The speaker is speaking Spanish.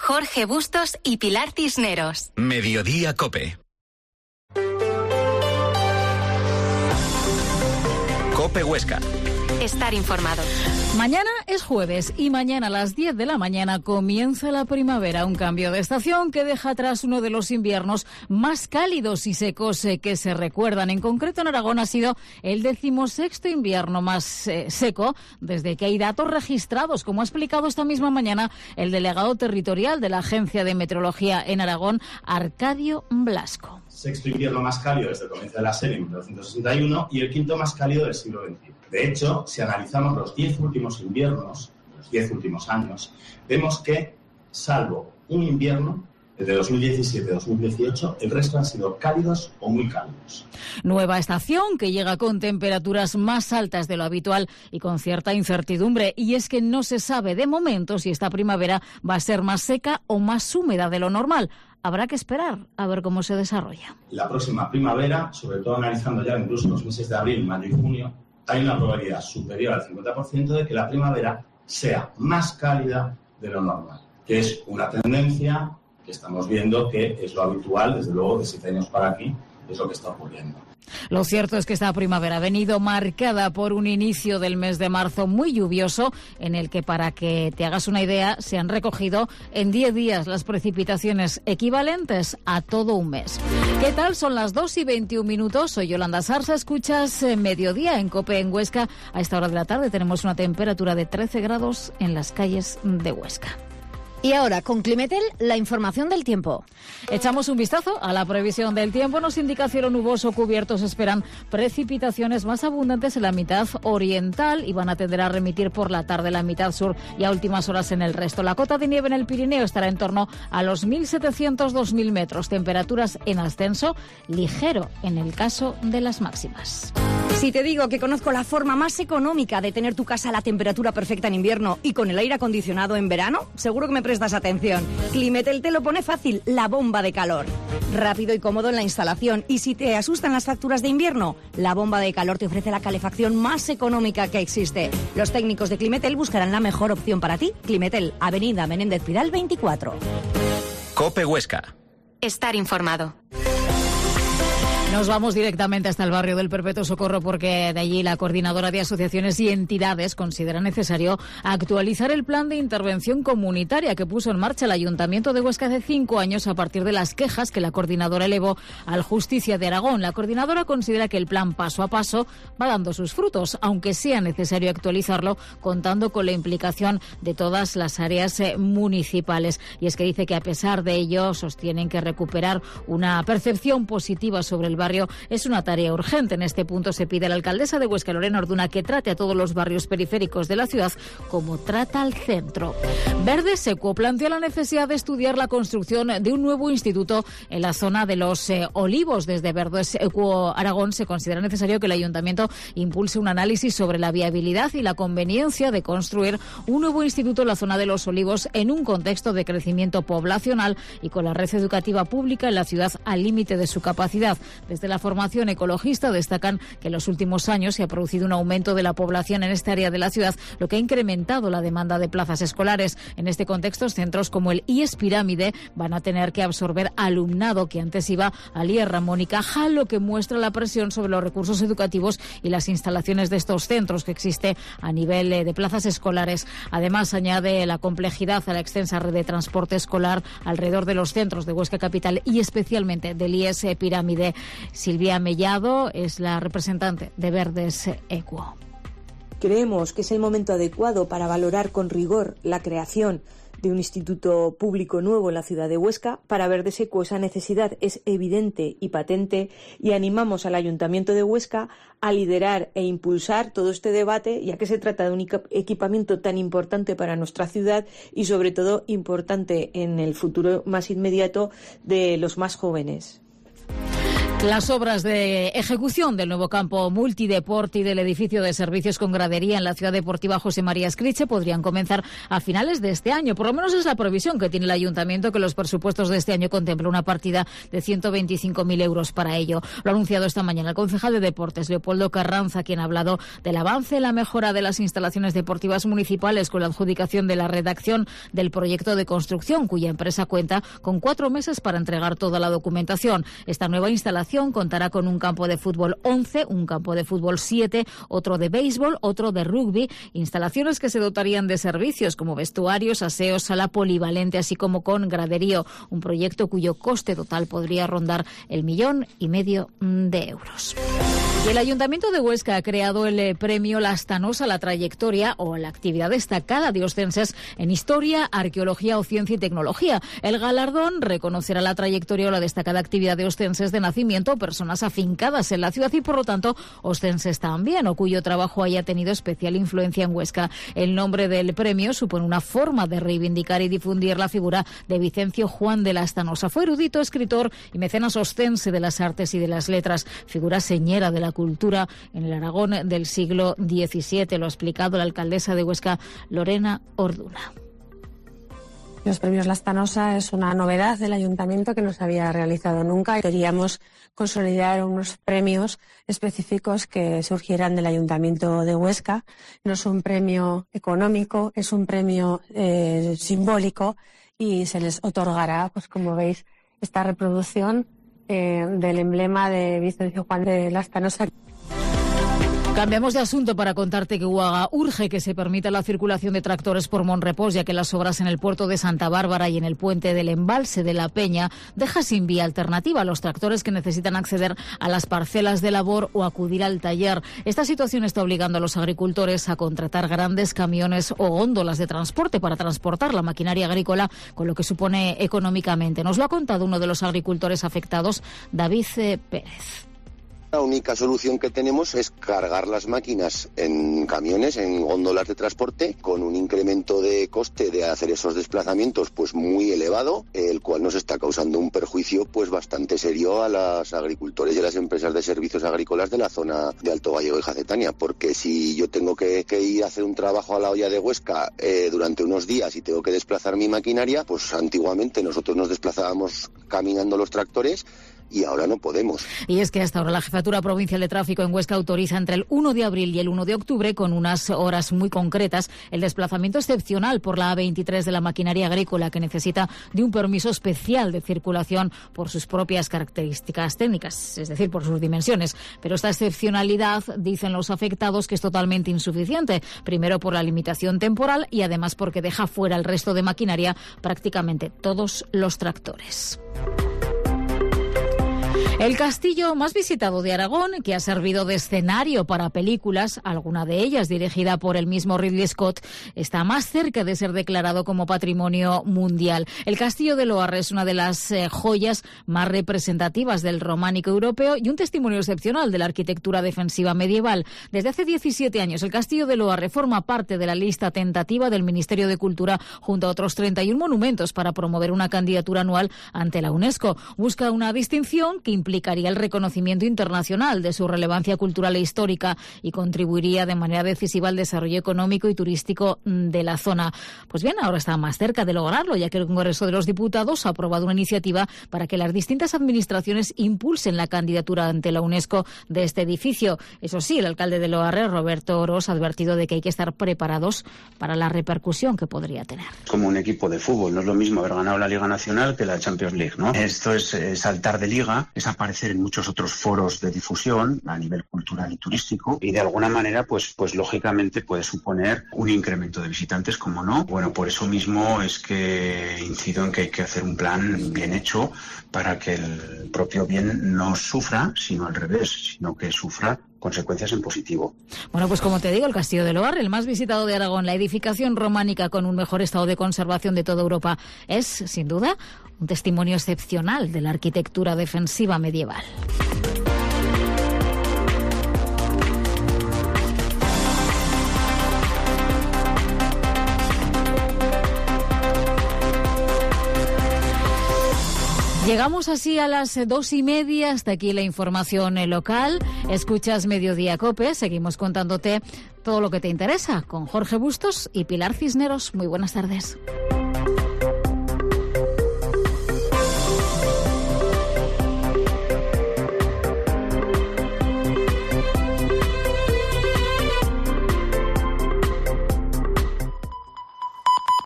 Jorge Bustos y Pilar Cisneros. Mediodía COPE. COPE Huesca. Estar informado. Mañana es jueves y mañana a las 10 de la mañana comienza la primavera, un cambio de estación que deja atrás uno de los inviernos más cálidos y secos que se recuerdan. En concreto en Aragón ha sido el 16º invierno más seco desde que hay datos registrados, como ha explicado esta misma mañana el delegado territorial de la Agencia de Meteorología en Aragón, Arcadio Blasco. Sexto invierno más cálido desde el comienzo de la serie en 1961 y el quinto más cálido del siglo XXI. De hecho, si analizamos los 10 últimos inviernos, los 10 últimos años, vemos que, salvo un invierno, el de 2017-2018, el resto han sido cálidos o muy cálidos. Nueva estación que llega con temperaturas más altas de lo habitual y con cierta incertidumbre. Y es que no se sabe de momento si esta primavera va a ser más seca o más húmeda de lo normal. Habrá que esperar a ver cómo se desarrolla. La próxima primavera, sobre todo analizando ya incluso los meses de abril, mayo y junio, hay una probabilidad superior al 50% de que la primavera sea más cálida de lo normal, que es una tendencia que estamos viendo que es lo habitual, desde luego, de 7 años para aquí, es lo que está ocurriendo. Lo cierto es que esta primavera ha venido marcada por un inicio del mes de marzo muy lluvioso, en el que, para que te hagas una idea, se han recogido en 10 días las precipitaciones equivalentes a todo un mes. ¿Qué tal? Son las 2:21. Soy Yolanda Sarsa. Escuchas Mediodía en COPE en Huesca. A esta hora de la tarde tenemos una temperatura de 13 grados en las calles de Huesca. Y ahora, con Climetel, la información del tiempo. Echamos un vistazo a la previsión del tiempo. Nos indica cielo nuboso cubierto. Se esperan precipitaciones más abundantes en la mitad oriental y van a tender a remitir por la tarde la mitad sur y a últimas horas en el resto. La cota de nieve en el Pirineo estará en torno a los 1.700-2.000 metros. Temperaturas en ascenso, ligero en el caso de las máximas. Si te digo que conozco la forma más económica de tener tu casa a la temperatura perfecta en invierno y con el aire acondicionado en verano, seguro que me prestas atención. Climetel te lo pone fácil, la bomba de calor. Rápido y cómodo en la instalación. Y si te asustan las facturas de invierno, la bomba de calor te ofrece la calefacción más económica que existe. Los técnicos de Climetel buscarán la mejor opción para ti. Climetel, Avenida Menéndez Pidal 24. COPE Huesca. Estar informado. Nos vamos directamente hasta el barrio del Perpetuo Socorro porque de allí la Coordinadora de Asociaciones y Entidades considera necesario actualizar el plan de intervención comunitaria que puso en marcha el Ayuntamiento de Huesca hace 5 años a partir de las quejas que la coordinadora elevó al Justicia de Aragón. La coordinadora considera que el plan paso a paso va dando sus frutos, aunque sea necesario actualizarlo contando con la implicación de todas las áreas municipales. Y es que dice que a pesar de ello sostienen que recuperar una percepción positiva sobre el barrio es una tarea urgente. En este punto se pide a la alcaldesa de Huesca, Lorena Orduna, que trate a todos los barrios periféricos de la ciudad como trata al centro. Verdes Equo plantea la necesidad de estudiar la construcción de un nuevo instituto en la zona de los Olivos. Desde Verdes Equo Aragón se considera necesario que el ayuntamiento impulse un análisis sobre la viabilidad y la conveniencia de construir un nuevo instituto en la zona de los Olivos en un contexto de crecimiento poblacional y con la red educativa pública en la ciudad al límite de su capacidad. Desde la formación ecologista destacan que en los últimos años se ha producido un aumento de la población en esta área de la ciudad, lo que ha incrementado la demanda de plazas escolares. En este contexto, centros como el IES Pirámide van a tener que absorber alumnado que antes iba al IES Ramón y Cajal, lo que muestra la presión sobre los recursos educativos y las instalaciones de estos centros que existe a nivel de plazas escolares. Además, añade la complejidad a la extensa red de transporte escolar alrededor de los centros de Huesca Capital y especialmente del IES Pirámide. Silvia Mellado es la representante de Verdes Equo. Creemos que es el momento adecuado para valorar con rigor la creación de un instituto público nuevo en la ciudad de Huesca. Para Verdes Equo esa necesidad es evidente y patente y animamos al Ayuntamiento de Huesca a liderar e impulsar todo este debate, ya que se trata de un equipamiento tan importante para nuestra ciudad y sobre todo importante en el futuro más inmediato de los más jóvenes. Las obras de ejecución del nuevo campo multideport y del edificio de servicios con gradería en la ciudad deportiva José María Escriche podrían comenzar a finales de este año. Por lo menos es la previsión que tiene el ayuntamiento, que los presupuestos de este año contemplan una partida de 125.000 euros para ello. Lo ha anunciado esta mañana el concejal de Deportes, Leopoldo Carranza, quien ha hablado del avance en la mejora de las instalaciones deportivas municipales con la adjudicación de la redacción del proyecto de construcción, cuya empresa cuenta con 4 meses para entregar toda la documentación. Esta nueva instalación contará con un campo de fútbol 11, un campo de fútbol 7, otro de béisbol, otro de rugby, instalaciones que se dotarían de servicios como vestuarios, aseos, sala polivalente, así como con graderío, un proyecto cuyo coste total podría rondar el 1,5 millones de euros. Y el Ayuntamiento de Huesca ha creado el premio Lastanosa a la trayectoria o la actividad destacada de ostenses en historia, arqueología o ciencia y tecnología. El galardón reconocerá la trayectoria o la destacada actividad de ostenses de nacimiento, personas afincadas en la ciudad y, por lo tanto, ostenses también, o cuyo trabajo haya tenido especial influencia en Huesca. El nombre del premio supone una forma de reivindicar y difundir la figura de Vicencio Juan de Lastanosa. Fue erudito, escritor y mecenas ostense de las artes y de las letras, figura señera de la cultura en el Aragón del siglo XVII. Lo ha explicado la alcaldesa de Huesca, Lorena Orduna. Los premios Lastanosa es una novedad del ayuntamiento que no se había realizado nunca. Queríamos consolidar unos premios específicos que surgieran del ayuntamiento de Huesca. No es un premio económico, es un premio simbólico y se les otorgará, pues como veis, esta reproducción del emblema de Vicencio Juan de Lastanosa. Cambiamos de asunto para contarte que UAGA urge que se permita la circulación de tractores por Monrepós, ya que las obras en el puerto de Santa Bárbara y en el puente del embalse de la Peña deja sin vía alternativa a los tractores que necesitan acceder a las parcelas de labor o acudir al taller. Esta situación está obligando a los agricultores a contratar grandes camiones o góndolas de transporte para transportar la maquinaria agrícola, con lo que supone económicamente. Nos lo ha contado uno de los agricultores afectados, David Pérez. La única solución que tenemos es cargar las máquinas en camiones, en góndolas de transporte, con un incremento de coste de hacer esos desplazamientos pues muy elevado, el cual nos está causando un perjuicio pues bastante serio a los agricultores y a las empresas de servicios agrícolas de la zona de Alto Gallego y Jacetania, porque si yo tengo que ir a hacer un trabajo a la olla de Huesca durante unos días y tengo que desplazar mi maquinaria, pues antiguamente nosotros nos desplazábamos caminando los tractores, y ahora no podemos. Y es que hasta ahora la Jefatura Provincial de Tráfico en Huesca autoriza entre el 1 de abril y el 1 de octubre, con unas horas muy concretas, el desplazamiento excepcional por la A23 de la maquinaria agrícola, que necesita de un permiso especial de circulación por sus propias características técnicas, es decir, por sus dimensiones. Pero esta excepcionalidad, dicen los afectados, que es totalmente insuficiente, primero por la limitación temporal y además porque deja fuera el resto de maquinaria, prácticamente todos los tractores. El castillo más visitado de Aragón, que ha servido de escenario para películas, alguna de ellas dirigida por el mismo Ridley Scott, está más cerca de ser declarado como patrimonio mundial. El Castillo de Loarre es una de las joyas más representativas del románico europeo y un testimonio excepcional de la arquitectura defensiva medieval. Desde hace 17 años, el Castillo de Loarre forma parte de la lista tentativa del Ministerio de Cultura junto a otros 31 monumentos para promover una candidatura anual ante la UNESCO. Busca una distinción que implicaría el reconocimiento internacional de su relevancia cultural e histórica y contribuiría de manera decisiva al desarrollo económico y turístico de la zona. Pues bien, ahora está más cerca de lograrlo, ya que el Congreso de los Diputados ha aprobado una iniciativa para que las distintas administraciones impulsen la candidatura ante la UNESCO de este edificio. Eso sí, el alcalde de Loarre, Roberto Oroz, ha advertido de que hay que estar preparados para la repercusión que podría tener. Como un equipo de fútbol, no es lo mismo haber ganado la Liga Nacional que la Champions League, ¿no? Esto es saltar de liga, es aparecer en muchos otros foros de difusión a nivel cultural y turístico y de alguna manera pues lógicamente puede suponer un incremento de visitantes, como no. Bueno, por eso mismo es que incido en que hay que hacer un plan bien hecho para que el propio bien no sufra, sino al revés, sino que sufra consecuencias en positivo. Bueno, pues como te digo, el Castillo de Loarre, el más visitado de Aragón, la edificación románica con un mejor estado de conservación de toda Europa, es, sin duda, un testimonio excepcional de la arquitectura defensiva medieval. Llegamos así a las 2:30, hasta aquí la información local. Escuchas Mediodía COPE, seguimos contándote todo lo que te interesa con Jorge Bustos y Pilar Cisneros. Muy buenas tardes.